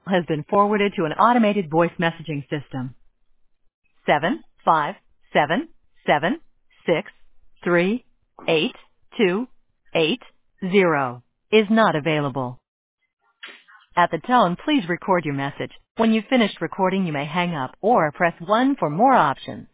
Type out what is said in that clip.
has been forwarded to an automated voice messaging system. 75776382280 is not available. At the tone, please record your message. When you've finished recording, you may hang up or press 1 for more options.